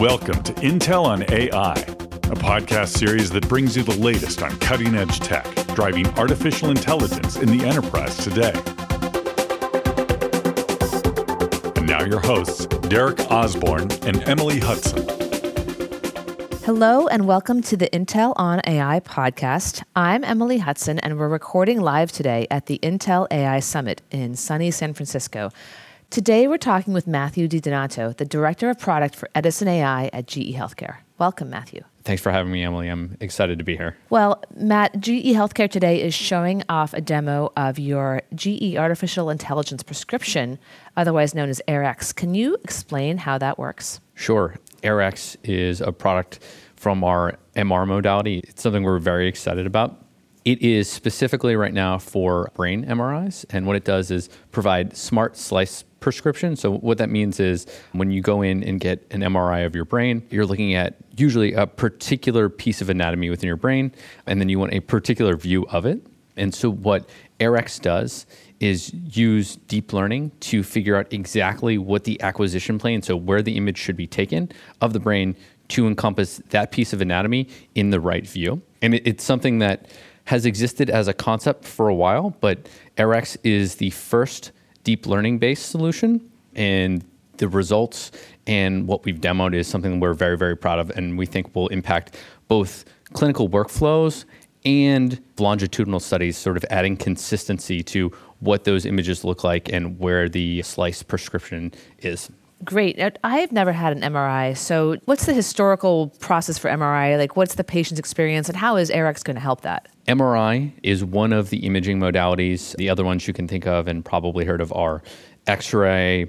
Welcome to Intel on AI, a podcast series that brings you the latest on cutting-edge tech, driving artificial intelligence in the enterprise today. And now your hosts, Derek Osborne and Emily Hudson. Hello and welcome to the Intel on AI podcast. I'm Emily Hudson and we're recording live today at the Intel AI Summit in sunny San Francisco. Today we're talking with Matthew DiDonato, the Director of Product for Edison AI at GE Healthcare. Welcome, Matthew. Thanks for having me, Emily. I'm excited to be here. Well, Matt, GE Healthcare today is showing off a demo of your GE Artificial Intelligence prescription, otherwise known as AirX. Can you explain how that works? Sure. AirX is a product from our MR modality. It's something we're very excited about. It is specifically right now for brain MRIs, and what it does is provide smart slice prescription. So what that means is when you go in and get an MRI of your brain, you're looking at usually a particular piece of anatomy within your brain, and then you want a particular view of it. And so what AirX does is use deep learning to figure out exactly what the acquisition plane, so where the image should be taken of the brain to encompass that piece of anatomy in the right view. And it's something that has existed as a concept for a while, but AirX is the first deep learning-based solution, and the results and what we've demoed is something we're very, very proud of, and we think will impact both clinical workflows and longitudinal studies, sort of adding consistency to what those images look like and where the slice prescription is. Great. I've never had an MRI, so what's the historical process for MRI? Like, what's the patient's experience, and how is AirX going to help that? MRI is one of the imaging modalities. The other ones you can think of and probably heard of are X-ray,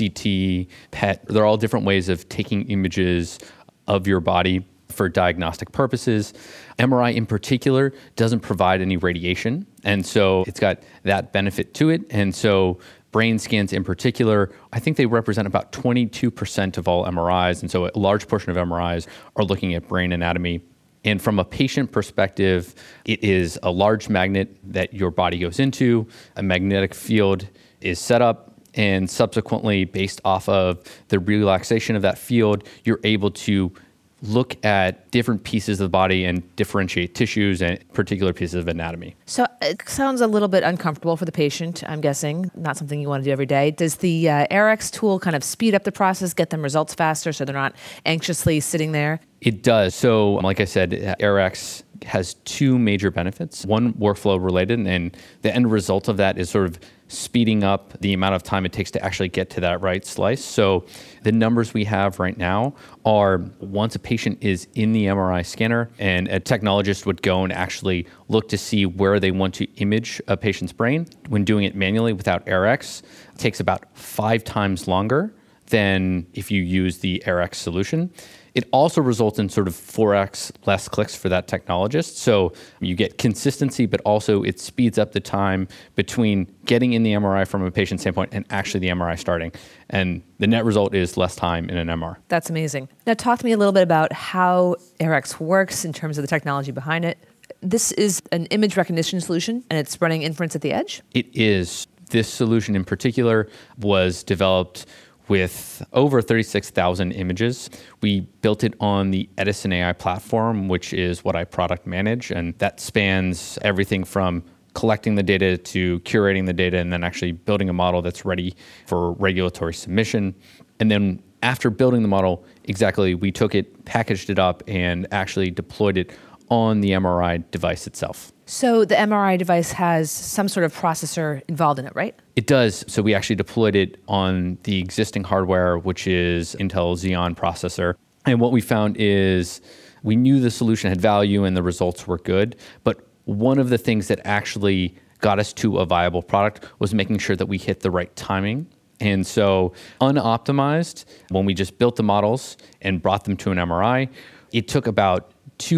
CT, PET. They're all different ways of taking images of your body for diagnostic purposes. MRI in particular doesn't provide any radiation, and so it's got that benefit to it. And so brain scans in particular, I think they represent about 22% of all MRIs, and so a large portion of MRIs are looking at brain anatomy. And from a patient perspective, it is a large magnet that your body goes into, a magnetic field is set up, and subsequently, based off of the relaxation of that field, you're able to look at different pieces of the body and differentiate tissues and particular pieces of anatomy. So it sounds a little bit uncomfortable for the patient, I'm guessing, not something you want to do every day. Does the AirX tool kind of speed up the process, get them results faster so they're not anxiously sitting there? It does. So like I said, AirX has two major benefits. One, workflow related, and the end result of that is sort of speeding up the amount of time it takes to actually get to that right slice. So the numbers we have right now are once a patient is in the MRI scanner and a technologist would go and actually look to see where they want to image a patient's brain. When doing it manually without AirX, it takes about 5 times longer than if you use the AirX solution. It also results in sort of 4x less clicks for that technologist. So you get consistency, but also it speeds up the time between getting in the MRI from a patient standpoint and actually the MRI starting. And the net result is less time in an MR. That's amazing. Now talk to me a little bit about how AirX works in terms of the technology behind it. This is an image recognition solution and it's running inference at the edge? It is. This solution in particular was developed with over 36,000 images. We built it on the Edison AI platform, which is what I product manage, and that spans everything from collecting the data to curating the data and then actually building a model that's ready for regulatory submission. And then after building the model, we took it, packaged it up, and actually deployed it on the MRI device itself. So the MRI device has some sort of processor involved in it, right? It does. So we actually deployed it on the existing hardware, which is Intel Xeon processor. And what we found is we knew the solution had value and the results were good, but one of the things that actually got us to a viable product was making sure that we hit the right timing. And so unoptimized, when we just built the models and brought them to an MRI, it took about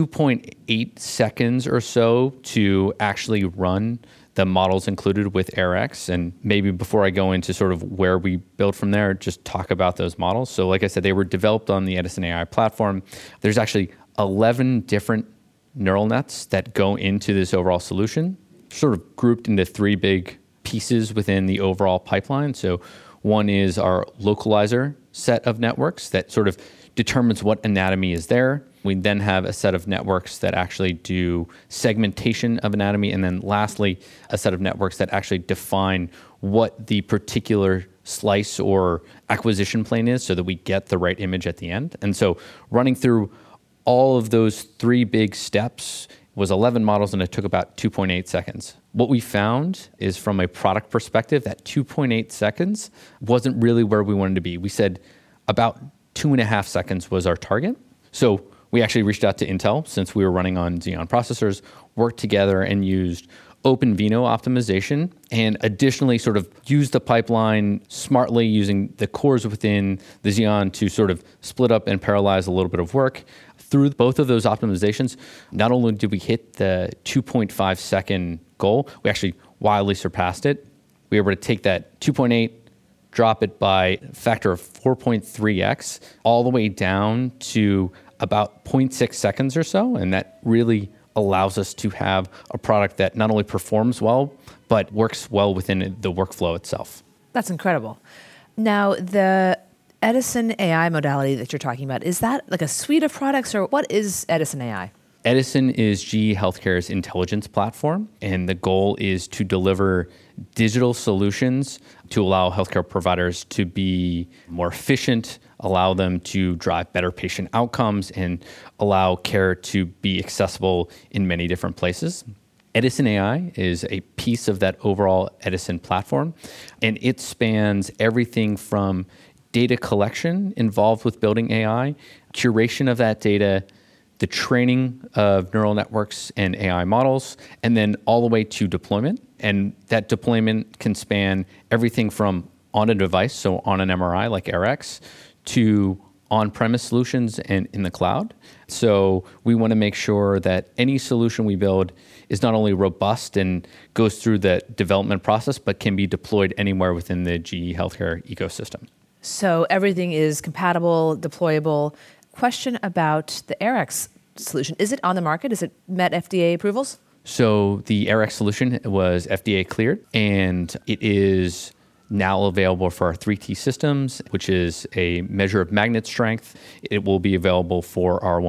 2.8 seconds or so to actually run the models included with AirX. And maybe before I go into sort of where we build from there, just talk about those models. So like I said, they were developed on the Edison AI platform. There's actually 11 different neural nets that go into this overall solution, sort of grouped into 3 big pieces within the overall pipeline. So One is our localizer set of networks that sort of determines what anatomy is there. We then have a set of networks that actually do segmentation of anatomy. And then lastly, a set of networks that actually define what the particular slice or acquisition plane is so that we get the right image at the end. And so running through all of those three big steps was 11 models, and it took about 2.8 seconds. What we found is, from a product perspective, that 2.8 seconds wasn't really where we wanted to be. We said about 2.5 seconds was our target. So we actually reached out to Intel, since we were running on Xeon processors, worked together and used OpenVINO optimization, and additionally sort of used the pipeline smartly, using the cores within the Xeon to sort of split up and parallelize a little bit of work. Through both of those optimizations, not only did we hit the 2.5 second goal, we actually wildly surpassed it. We were able to take that 2.8, drop it by a factor of 4.3x, all the way down to about 0.6 seconds or so. And that really allows us to have a product that not only performs well, but works well within the workflow itself. That's incredible. Now, the Edison AI modality that you're talking about, is that like a suite of products, or what is Edison AI? Edison is GE Healthcare's intelligence platform, and the goal is to deliver digital solutions to allow healthcare providers to be more efficient, allow them to drive better patient outcomes, and allow care to be accessible in many different places. Edison AI is a piece of that overall Edison platform, and it spans everything from data collection involved with building AI, curation of that data, the training of neural networks and AI models, and then all the way to deployment. And that deployment can span everything from on a device, so on an MRI like AirX, to on-premise solutions and in the cloud. So we want to make sure that any solution we build is not only robust and goes through the development process, but can be deployed anywhere within the GE Healthcare ecosystem. So everything is compatible, deployable. Question about the AirX solution. Is it on the market? Is it met FDA approvals? So the AirX solution was FDA cleared, and it is now available for our 3T systems, which is a measure of magnet strength. It will be available for our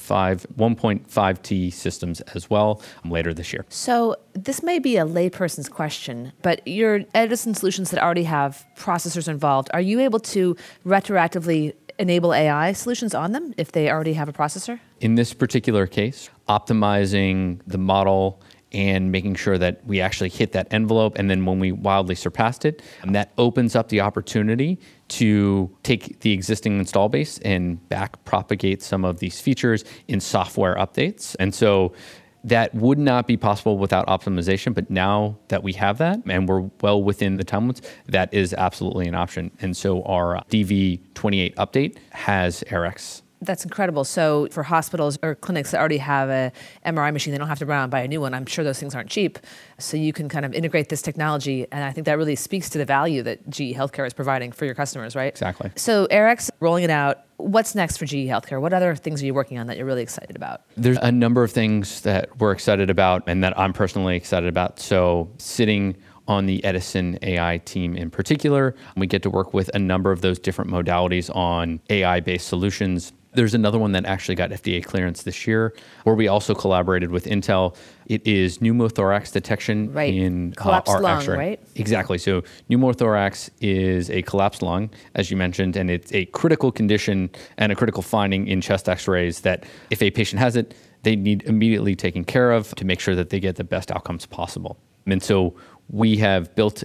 1.5T systems as well later this year. So this may be a layperson's question, but your Edison solutions that already have processors involved, are you able to retroactively enable AI solutions on them if they already have a processor? In this particular case, optimizing the model and making sure that we actually hit that envelope. And then when we wildly surpassed it, that opens up the opportunity to take the existing install base and back propagate some of these features in software updates. And so that would not be possible without optimization. But now that we have that and we're well within the time limits, that is absolutely an option. And so our DV28 update has AirX. That's incredible. So for hospitals or clinics that already have a MRI machine, they don't have to run out and buy a new one. I'm sure those things aren't cheap. So you can kind of integrate this technology. And I think that really speaks to the value that GE Healthcare is providing for your customers, right? Exactly. So AirX, rolling it out. What's next for GE Healthcare? What other things are you working on that you're really excited about? There's a number of things that we're excited about and that I'm personally excited about. So sitting on the Edison AI team in particular, we get to work with a number of those different modalities on AI-based solutions. There's another one that actually got FDA clearance this year, where we also collaborated with Intel. It is pneumothorax detection in collapsed our lung, X-ray. right? Exactly. So pneumothorax is a collapsed lung, as you mentioned, and it's a critical condition and a critical finding in chest X-rays that if a patient has it, they need immediately taken care of to make sure that they get the best outcomes possible. And so we have built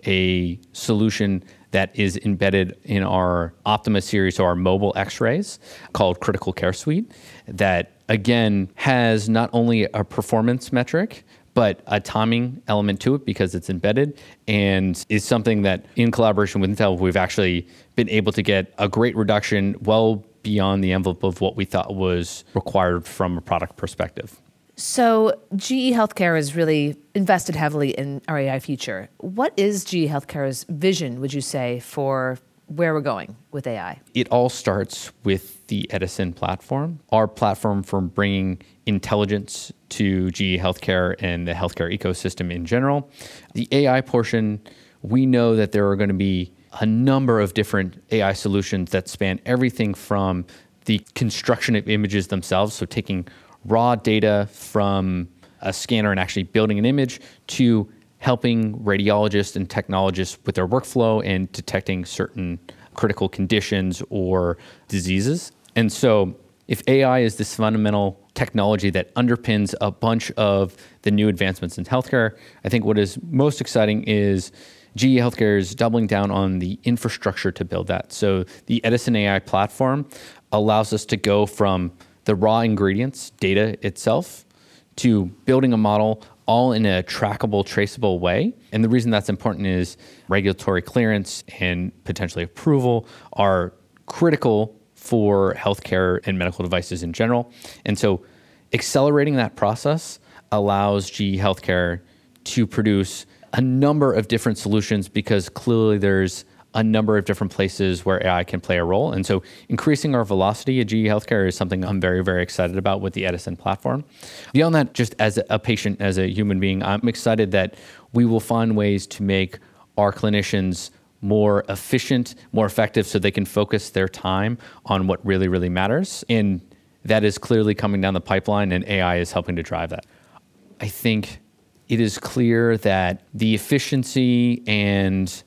a solution that is embedded in our Optima series, so our mobile X-rays, called Critical Care Suite, that again has not only a performance metric, but a timing element to it because it's embedded, and is something that in collaboration with Intel, we've actually been able to get a great reduction well beyond the envelope of what we thought was required from a product perspective. So GE Healthcare has really invested heavily in our AI future. What is GE Healthcare's vision, would you say, for where we're going with AI? It all starts with the Edison platform, our platform for bringing intelligence to GE Healthcare and the healthcare ecosystem in general. The AI portion, we know that there are going to be a number of different AI solutions that span everything from the construction of images themselves, so taking raw data from a scanner and actually building an image, to helping radiologists and technologists with their workflow and detecting certain critical conditions or diseases. And so if AI is this fundamental technology that underpins a bunch of the new advancements in healthcare, I think what is most exciting is GE Healthcare is doubling down on the infrastructure to build that. So the Edison AI platform allows us to go from the raw ingredients, data itself, to building a model all in a trackable, traceable way. And the reason that's important is regulatory clearance and potentially approval are critical for healthcare and medical devices in general. And so accelerating that process allows GE Healthcare to produce a number of different solutions, because clearly there's a number of different places where AI can play a role. And so increasing our velocity at GE Healthcare is something I'm very, very excited about with the Edison platform. Beyond that, just as a patient, as a human being, I'm excited that we will find ways to make our clinicians more efficient, more effective, so they can focus their time on what really, really matters. And that is clearly coming down the pipeline, and AI is helping to drive that. I think it is clear that the efficiency and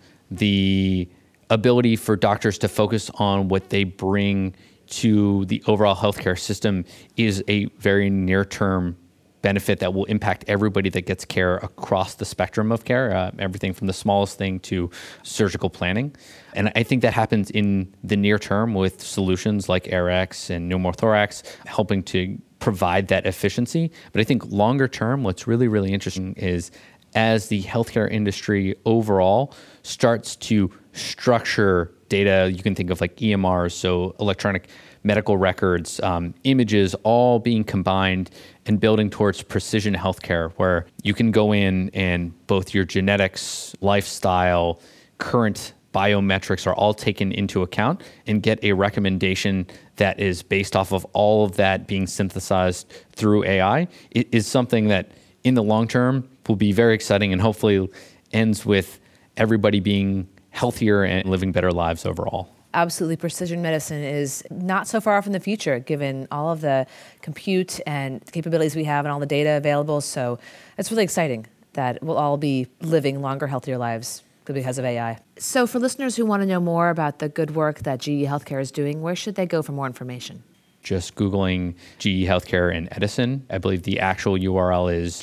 the ability for doctors to focus on what they bring to the overall healthcare system is a very near-term benefit that will impact everybody that gets care across the spectrum of care, everything from the smallest thing to surgical planning. And I think that happens in the near term with solutions like AirX and pneumothorax, helping to provide that efficiency. But I think longer term, what's really, really interesting is as the healthcare industry overall starts to structure data, you can think of like EMRs, so electronic medical records, images, all being combined and building towards precision healthcare, where you can go in and both your genetics, lifestyle, current biometrics are all taken into account and get a recommendation that is based off of all of that being synthesized through AI. It is something that in the long term will be very exciting and hopefully ends with everybody being healthier and living better lives overall. Absolutely. Precision medicine is not so far off in the future, given all of the compute and capabilities we have and all the data available. So it's really exciting that we'll all be living longer, healthier lives because of AI. So for listeners who want to know more about the good work that GE Healthcare is doing, where should they go for more information? Just Googling GE Healthcare and Edison. I believe the actual URL is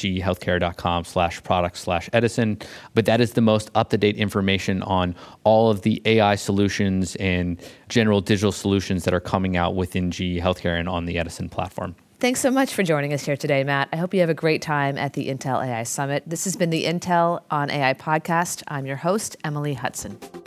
gehealthcare.com/product/Edison. But that is the most up-to-date information on all of the AI solutions and general digital solutions that are coming out within GE Healthcare and on the Edison platform. Thanks so much for joining us here today, Matt. I hope you have a great time at the Intel AI Summit. This has been the Intel on AI podcast. I'm your host, Emily Hudson.